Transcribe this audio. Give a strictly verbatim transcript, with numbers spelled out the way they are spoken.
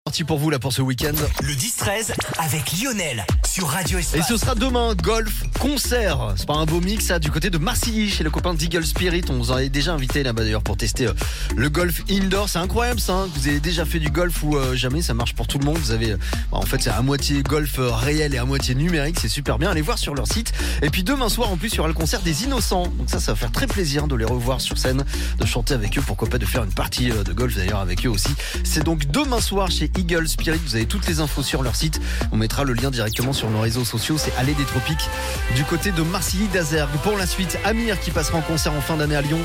Parti pour vous là pour ce week-end. Le dix treize avec Lionel sur Radio Et Espace. ce sera demain, golf, concert. C'est pas un beau mix ça, du côté de Marcilly, chez le copain d'Eagle Spirit. On vous en avait déjà invité là-bas d'ailleurs pour tester euh, le golf indoor. C'est incroyable ça, hein. Vous avez déjà fait du golf ou euh, jamais, ça marche pour tout le monde. Vous avez, euh, bah, en fait c'est à moitié golf euh, réel et à moitié numérique, c'est super bien. Allez voir sur leur site. Et puis demain soir en plus il y aura le concert des Innocents. Donc ça, ça va faire très plaisir de les revoir sur scène, de chanter avec eux, pourquoi pas de faire une partie euh, de golf d'ailleurs avec eux aussi. C'est donc demain soir chez Eagle Spirit. Vous avez toutes les infos sur leur site. On mettra le lien directement sur nos réseaux sociaux. C'est Allée des Tropiques du côté de Marcilly d'Azergues. Pour la suite, Amir qui passera en concert en fin d'année à Lyon.